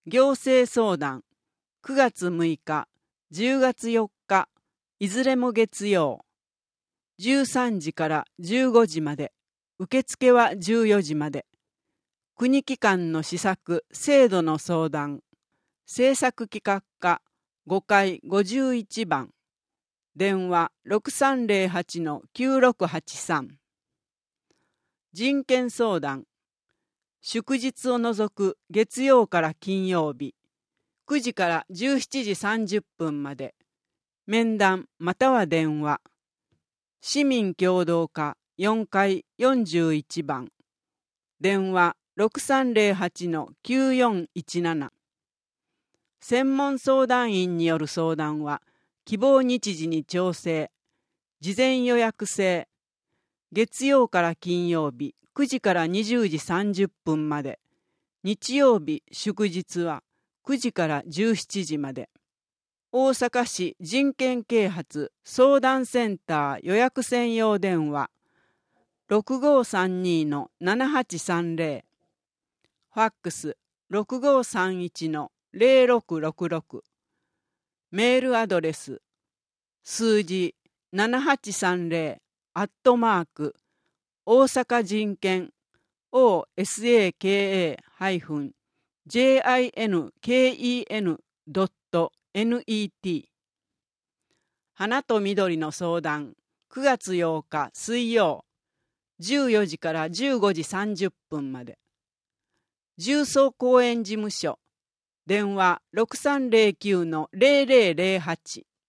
行政相談9月6日、10月4日、いずれも月曜。13時から15時まで。受付は14時まで。国機関の施策、制度の相談。政策企画課5階51番。電話6308-9683。人権相談。祝日を除く月曜から金曜日。9時から17時30分まで。面談または電話。市民協働課4階41番。電話6308-9417。専門相談員による相談は希望日時に調整。事前予約制。月曜から金曜日9時から20時30分まで。日曜日祝日は9時から17時まで。大阪市人権啓発相談センター予約専用電話6532-7830。ファックス6531-0666。メールアドレス数字7830大阪人権 osaka-jinken.net。 花と緑の相談9月8日水曜14時から15時30分まで。重曹公園事務所電話6309-0008。